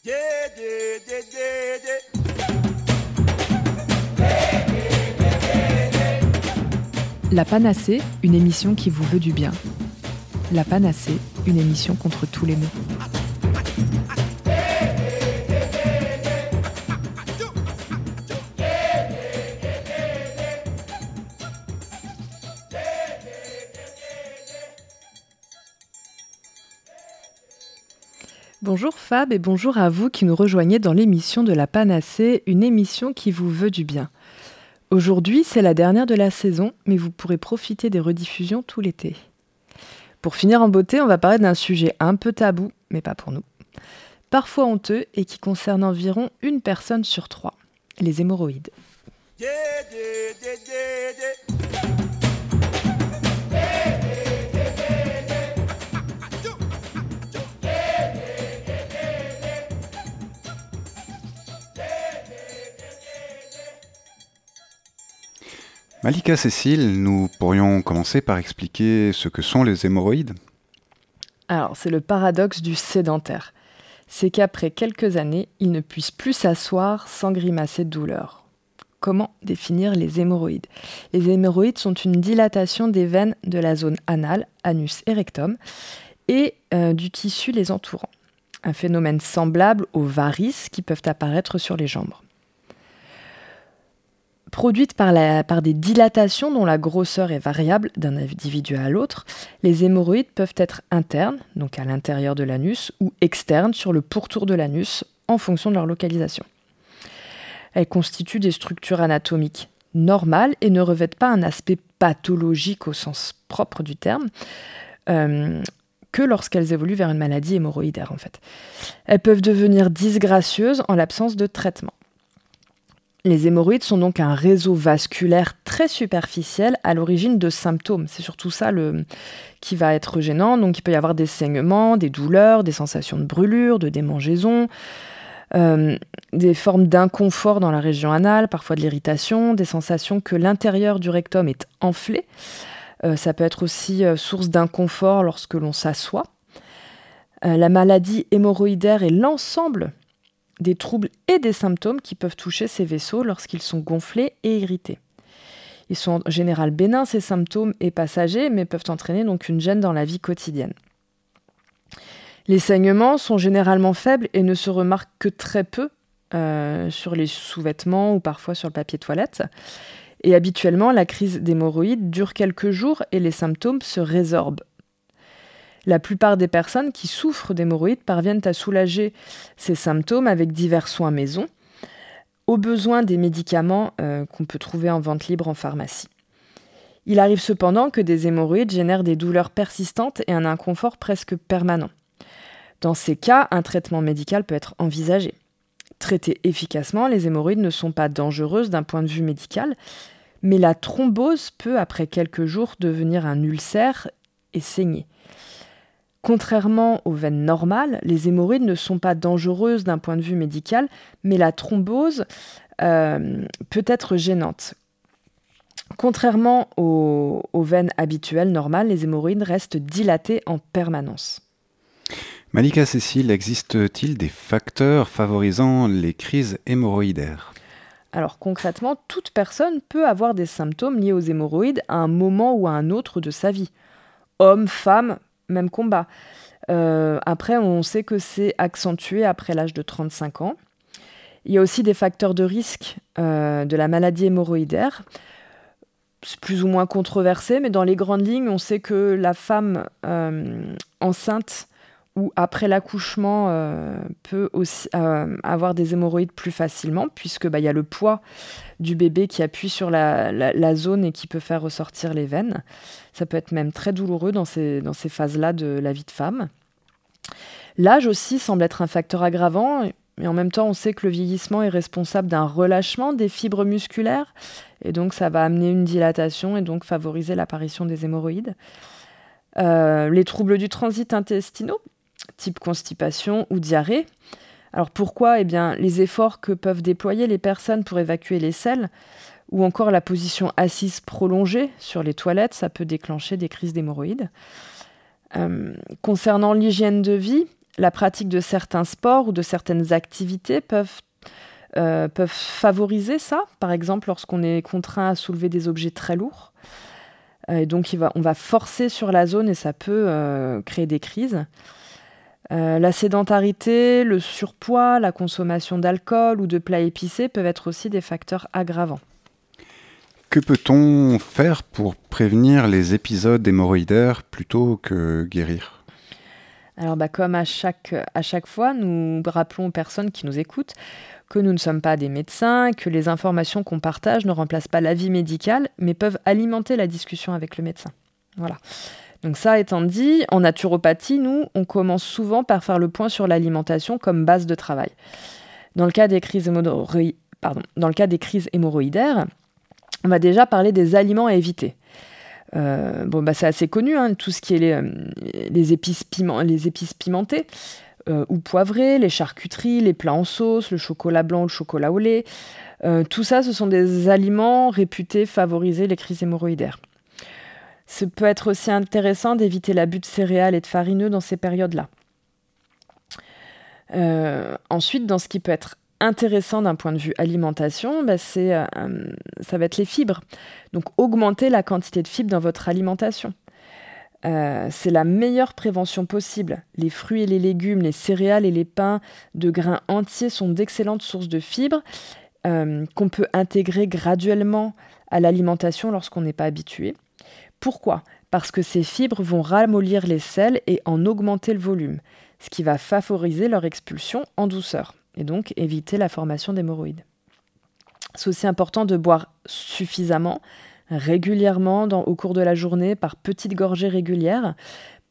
La Panacée, une émission qui vous veut du bien. La Panacée, une émission contre tous les maux. Bonjour Fab et bonjour à vous qui nous rejoignez dans l'émission de La Panacée, une émission qui vous veut du bien. Aujourd'hui, c'est la dernière de la saison, mais vous pourrez profiter des rediffusions tout l'été. Pour finir en beauté, on va parler d'un sujet un peu tabou, mais pas pour nous. Parfois honteux et qui concerne environ une personne sur 3, les hémorroïdes. Malika Cécile, nous pourrions commencer par expliquer ce que sont les hémorroïdes. Alors, c'est le paradoxe du sédentaire. C'est qu'après quelques années, il ne puisse plus s'asseoir sans grimacer de douleur. Comment définir les hémorroïdes ? Les hémorroïdes sont une dilatation des veines de la zone anale, anus et rectum, et du tissu les entourant. Un phénomène semblable aux varices qui peuvent apparaître sur les jambes. Produites par des dilatations dont la grosseur est variable d'un individu à l'autre, les hémorroïdes peuvent être internes, donc à l'intérieur de l'anus, ou externes sur le pourtour de l'anus, en fonction de leur localisation. Elles constituent des structures anatomiques normales et ne revêtent pas un aspect pathologique au sens propre du terme, que lorsqu'elles évoluent vers une maladie hémorroïdaire en fait. Elles peuvent devenir disgracieuses en l'absence de traitement. Les hémorroïdes sont donc un réseau vasculaire très superficiel à l'origine de symptômes. C'est surtout ça qui va être gênant. Donc il peut y avoir des saignements, des douleurs, des sensations de brûlure, de démangeaison, des formes d'inconfort dans la région anale, parfois de l'irritation, des sensations que l'intérieur du rectum est enflé. Ça peut être aussi source d'inconfort lorsque l'on s'assoit. La maladie hémorroïdaire est l'ensemble des troubles et des symptômes qui peuvent toucher ces vaisseaux lorsqu'ils sont gonflés et irrités. Ils sont en général bénins, ces symptômes, et passagers, mais peuvent entraîner donc une gêne dans la vie quotidienne. Les saignements sont généralement faibles et ne se remarquent que très peu sur les sous-vêtements ou parfois sur le papier toilette. Et habituellement, la crise d'hémorroïdes dure quelques jours et les symptômes se résorbent. La plupart des personnes qui souffrent d'hémorroïdes parviennent à soulager ces symptômes avec divers soins maison, au besoin des médicaments qu'on peut trouver en vente libre en pharmacie. Il arrive cependant que des hémorroïdes génèrent des douleurs persistantes et un inconfort presque permanent. Dans ces cas, un traitement médical peut être envisagé. Traitées efficacement, les hémorroïdes ne sont pas dangereuses d'un point de vue médical, mais la thrombose peut, après quelques jours, devenir un ulcère et saigner. Contrairement aux veines normales, les hémorroïdes ne sont pas dangereuses d'un point de vue médical, mais la thrombose peut être gênante. Contrairement aux veines habituelles normales, les hémorroïdes restent dilatées en permanence. Malika Cécile, existe-t-il des facteurs favorisant les crises hémorroïdaires ? Alors concrètement, toute personne peut avoir des symptômes liés aux hémorroïdes à un moment ou à un autre de sa vie. Homme, femme, même combat. Après, on sait que c'est accentué après l'âge de 35 ans. Il y a aussi des facteurs de risque de la maladie hémorroïdaire. C'est plus ou moins controversé, mais dans les grandes lignes, on sait que la femme enceinte ou après l'accouchement peut aussi avoir des hémorroïdes plus facilement, puisque y a le poids du bébé qui appuie sur la zone et qui peut faire ressortir les veines. Ça peut être même très douloureux dans ces phases-là de la vie de femme. L'âge aussi semble être un facteur aggravant, et en même temps, on sait que le vieillissement est responsable d'un relâchement des fibres musculaires, et donc ça va amener une dilatation et donc favoriser l'apparition des hémorroïdes. Les troubles du transit intestinaux, type constipation ou diarrhée. Alors pourquoi ? Eh bien, les efforts que peuvent déployer les personnes pour évacuer les selles, ou encore la position assise prolongée sur les toilettes, ça peut déclencher des crises d'hémorroïdes. Concernant l'hygiène de vie, La pratique de certains sports ou de certaines activités peuvent favoriser ça. Par exemple, lorsqu'on est contraint à soulever des objets très lourds. Et donc, on va forcer sur la zone et ça peut créer des crises. La sédentarité, le surpoids, la consommation d'alcool ou de plats épicés peuvent être aussi des facteurs aggravants. Que peut-on faire pour prévenir les épisodes hémorroïdaires plutôt que guérir ? Alors, comme à chaque fois, nous rappelons aux personnes qui nous écoutent que nous ne sommes pas des médecins, que les informations qu'on partage ne remplacent pas l'avis médical, mais peuvent alimenter la discussion avec le médecin. Voilà. Donc ça étant dit, en naturopathie, nous, on commence souvent par faire le point sur l'alimentation comme base de travail. Dans le cas des crises hémorroïdaires, on va déjà parler des aliments à éviter. C'est assez connu, tout ce qui est les épices pimentées ou poivrées, les charcuteries, les plats en sauce, le chocolat blanc ou le chocolat au lait. Tout ça, ce sont des aliments réputés favoriser les crises hémorroïdaires. Ça peut être aussi intéressant d'éviter l'abus de céréales et de farineux dans ces périodes-là. Ensuite, dans ce qui peut être intéressant d'un point de vue alimentation, ça va être les fibres. Donc, augmenter la quantité de fibres dans votre alimentation. C'est la meilleure prévention possible. Les fruits et les légumes, les céréales et les pains de grains entiers sont d'excellentes sources de fibres qu'on peut intégrer graduellement à l'alimentation lorsqu'on n'est pas habitué. Pourquoi ? Parce que ces fibres vont ramollir les sels et en augmenter le volume, ce qui va favoriser leur expulsion en douceur et donc éviter la formation d'hémorroïdes. C'est aussi important de boire suffisamment, régulièrement au cours de la journée, par petites gorgées régulières. Pourquoi ?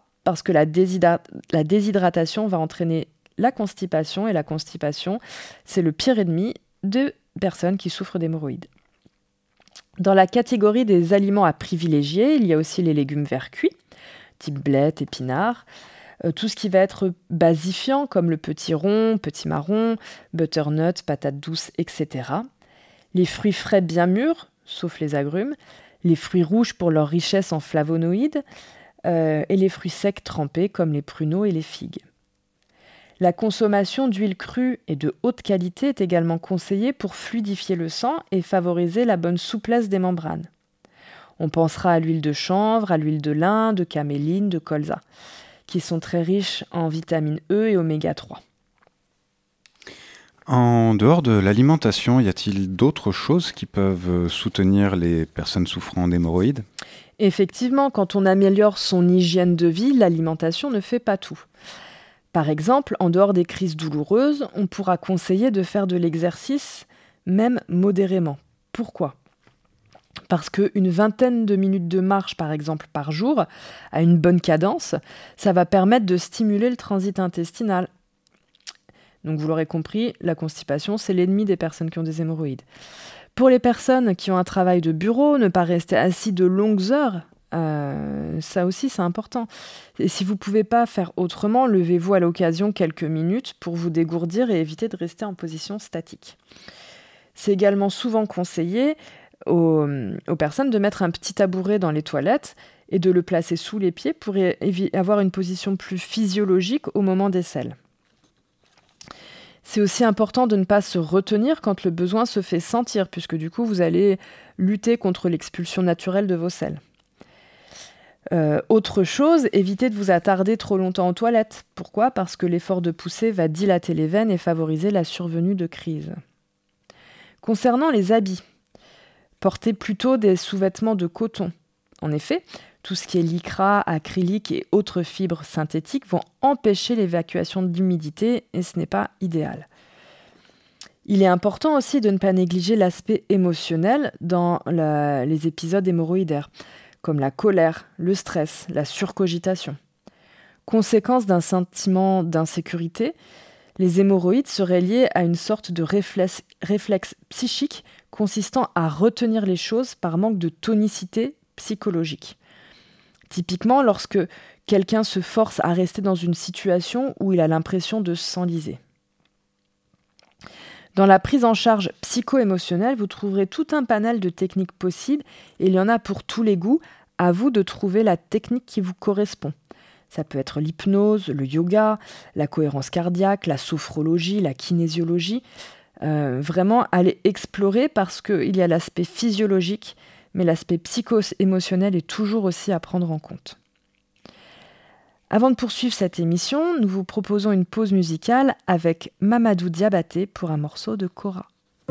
Parce que la déshydratation va entraîner la constipation, et la constipation, c'est le pire ennemi de personnes qui souffrent d'hémorroïdes. Dans la catégorie des aliments à privilégier, il y a aussi les légumes verts cuits, type blettes, épinards, tout ce qui va être basifiant comme le petit rond, petit marron, butternut, patates douces, etc. Les fruits frais bien mûrs, sauf les agrumes, les fruits rouges pour leur richesse en flavonoïdes, et les fruits secs trempés comme les pruneaux et les figues. La consommation d'huile crue et de haute qualité est également conseillée pour fluidifier le sang et favoriser la bonne souplesse des membranes. On pensera à l'huile de chanvre, à l'huile de lin, de caméline, de colza, qui sont très riches en vitamine E et oméga 3. En dehors de l'alimentation, y a-t-il d'autres choses qui peuvent soutenir les personnes souffrant d'hémorroïdes ? Effectivement, quand on améliore son hygiène de vie, l'alimentation ne fait pas tout. Par exemple, en dehors des crises douloureuses, on pourra conseiller de faire de l'exercice, même modérément. Pourquoi ? Parce qu'une vingtaine de minutes de marche, par exemple, par jour, à une bonne cadence, ça va permettre de stimuler le transit intestinal. Donc vous l'aurez compris, la constipation, c'est l'ennemi des personnes qui ont des hémorroïdes. Pour les personnes qui ont un travail de bureau, ne pas rester assis de longues heures, ça aussi c'est important. Et si vous ne pouvez pas faire autrement, levez-vous à l'occasion quelques minutes pour vous dégourdir et éviter de rester en position statique. C'est également souvent conseillé aux personnes de mettre un petit tabouret dans les toilettes et de le placer sous les pieds pour avoir une position plus physiologique au moment des selles. C'est aussi important de ne pas se retenir quand le besoin se fait sentir, puisque du coup, vous allez lutter contre l'expulsion naturelle de vos selles. Autre chose, évitez de vous attarder trop longtemps aux toilettes. Pourquoi ? Parce que l'effort de poussée va dilater les veines et favoriser la survenue de crises. Concernant les habits, portez plutôt des sous-vêtements de coton. En effet, tout ce qui est lycra, acrylique et autres fibres synthétiques vont empêcher l'évacuation de l'humidité et ce n'est pas idéal. Il est important aussi de ne pas négliger l'aspect émotionnel dans les épisodes hémorroïdaires, comme la colère, le stress, la surcogitation. Conséquence d'un sentiment d'insécurité, les hémorroïdes seraient liés à une sorte de réflexe psychique consistant à retenir les choses par manque de tonicité psychologique. Typiquement, lorsque quelqu'un se force à rester dans une situation où il a l'impression de s'enliser. Dans la prise en charge psycho-émotionnelle, vous trouverez tout un panel de techniques possibles et il y en a pour tous les goûts. À vous de trouver la technique qui vous correspond. Ça peut être l'hypnose, le yoga, la cohérence cardiaque, la sophrologie, la kinésiologie. Vraiment aller explorer parce qu'il y a l'aspect physiologique, mais l'aspect psycho-émotionnel est toujours aussi à prendre en compte. Avant de poursuivre cette émission, nous vous proposons une pause musicale avec Mamadou Diabaté pour un morceau de Kora.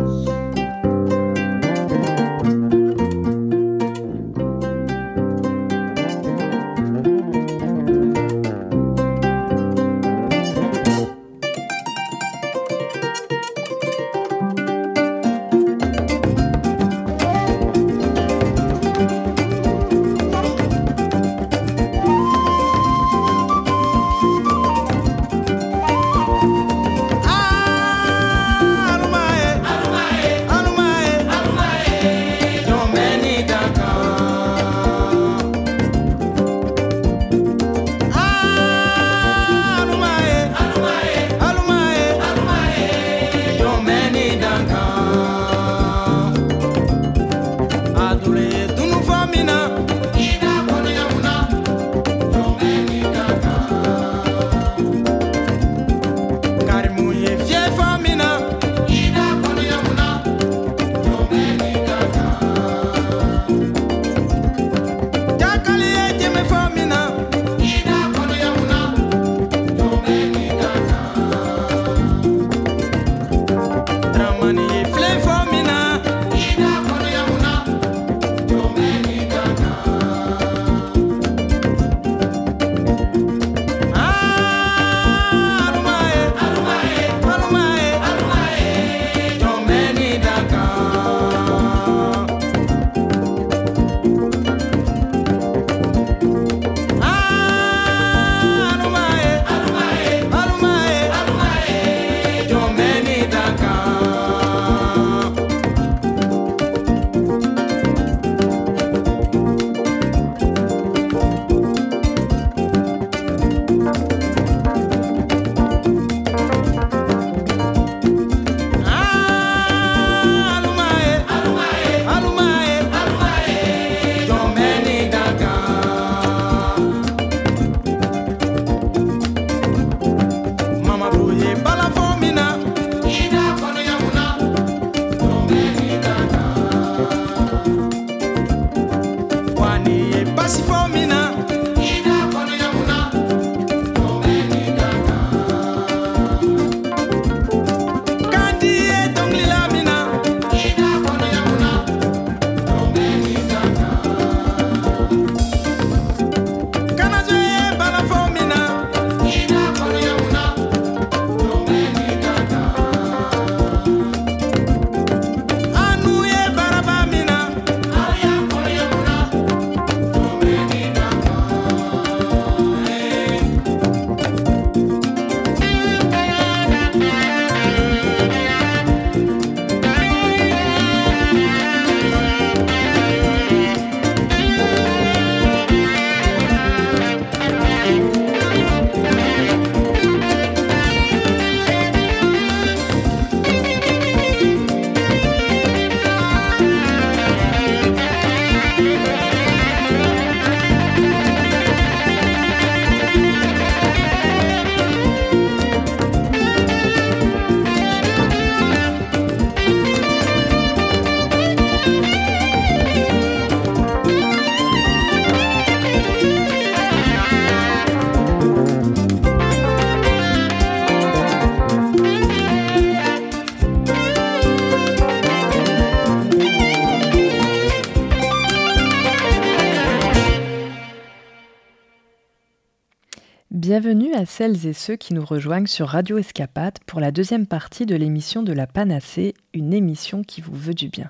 Bienvenue à celles et ceux qui nous rejoignent sur Radio Escapade pour la deuxième partie de l'émission de la Panacée, une émission qui vous veut du bien.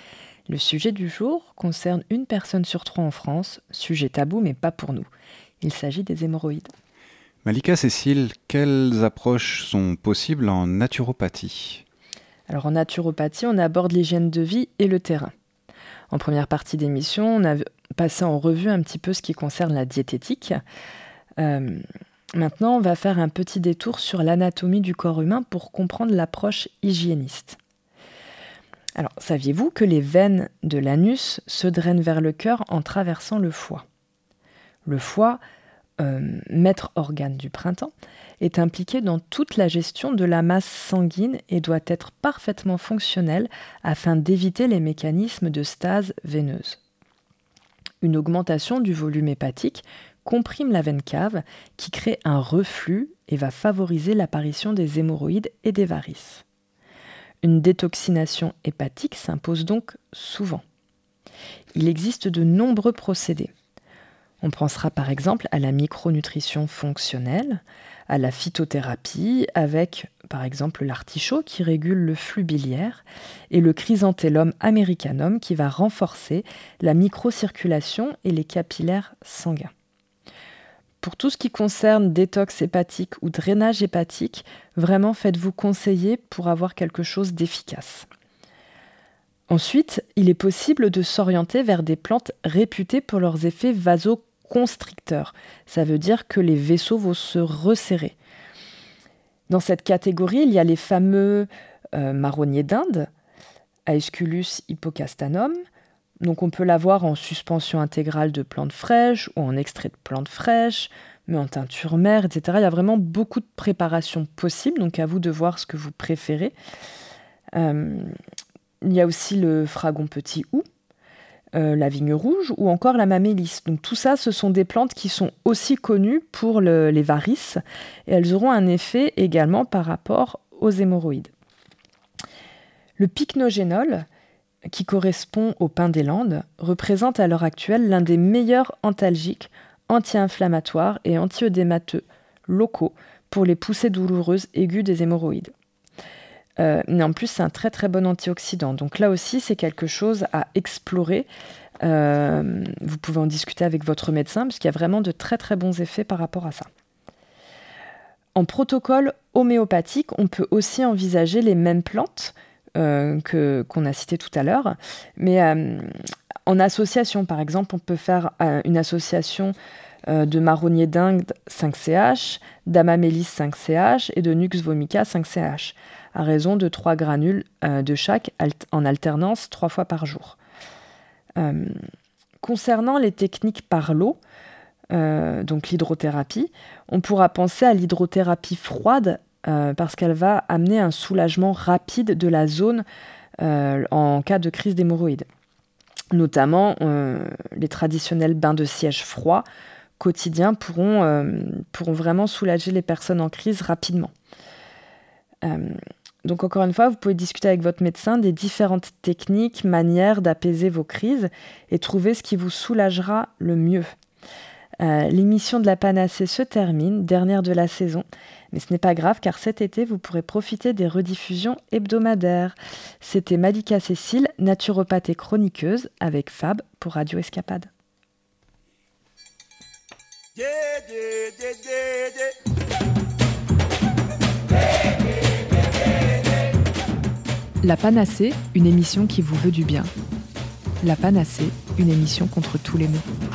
Le sujet du jour concerne une personne sur 3 en France, sujet tabou mais pas pour nous. Il s'agit des hémorroïdes. Malika Cécile, quelles approches sont possibles en naturopathie ? Alors en naturopathie, on aborde l'hygiène de vie et le terrain. En première partie d'émission, on a passé en revue un petit peu ce qui concerne la diététique. Maintenant, on va faire un petit détour sur l'anatomie du corps humain pour comprendre l'approche hygiéniste. Alors, saviez-vous que les veines de l'anus se drainent vers le cœur en traversant le foie ? Le foie maître organe du printemps, est impliqué dans toute la gestion de la masse sanguine et doit être parfaitement fonctionnel afin d'éviter les mécanismes de stase veineuse. Une augmentation du volume hépatique comprime la veine cave qui crée un reflux et va favoriser l'apparition des hémorroïdes et des varices. Une détoxination hépatique s'impose donc souvent. Il existe de nombreux procédés. On pensera par exemple à la micronutrition fonctionnelle, à la phytothérapie avec par exemple l'artichaut qui régule le flux biliaire et le chrysanthellum americanum qui va renforcer la microcirculation et les capillaires sanguins. Pour tout ce qui concerne détox hépatique ou drainage hépatique, vraiment faites-vous conseiller pour avoir quelque chose d'efficace. Ensuite, il est possible de s'orienter vers des plantes réputées pour leurs effets vasoconstricteurs. Ça veut dire que les vaisseaux vont se resserrer. Dans cette catégorie, il y a les fameux marronniers d'Inde, Aesculus hippocastanum. Donc on peut l'avoir en suspension intégrale de plantes fraîches ou en extrait de plantes fraîches, mais en teinture mère, etc. Il y a vraiment beaucoup de préparations possibles, donc à vous de voir ce que vous préférez. Il y a aussi le fragon petit houx, la vigne rouge ou encore la mamélis. Donc tout ça, ce sont des plantes qui sont aussi connues pour les varices et elles auront un effet également par rapport aux hémorroïdes. Le pycnogénol, qui correspond au pin des Landes, représente à l'heure actuelle l'un des meilleurs antalgiques, anti-inflammatoires et anti-œdémateux locaux pour les poussées douloureuses aiguës des hémorroïdes. Mais en plus, c'est un très très bon antioxydant. Donc là aussi, c'est quelque chose à explorer. Vous pouvez en discuter avec votre médecin, parce qu'il y a vraiment de très très bons effets par rapport à ça. En protocole homéopathique, on peut aussi envisager les mêmes plantes qu'on a citées tout à l'heure, mais en association. Par exemple, on peut faire une association de marronnier d'Inde 5CH, d'Amamélis 5CH et de Nux vomica 5CH, à raison de 3 granules de chaque en alternance 3 fois par jour. Concernant les techniques par l'eau, donc l'hydrothérapie, on pourra penser à l'hydrothérapie froide parce qu'elle va amener un soulagement rapide de la zone en cas de crise d'hémorroïdes. Notamment, les traditionnels bains de siège froids quotidiens pourront vraiment soulager les personnes en crise rapidement. Donc encore une fois, vous pouvez discuter avec votre médecin des différentes techniques, manières d'apaiser vos crises et trouver ce qui vous soulagera le mieux. L'émission de la Panacée se termine, dernière de la saison, mais ce n'est pas grave car cet été, vous pourrez profiter des rediffusions hebdomadaires. C'était Malika Cécile, naturopathe et chroniqueuse, avec Fab pour Radio Escapade. La Panacée, une émission qui vous veut du bien. La Panacée, une émission contre tous les maux.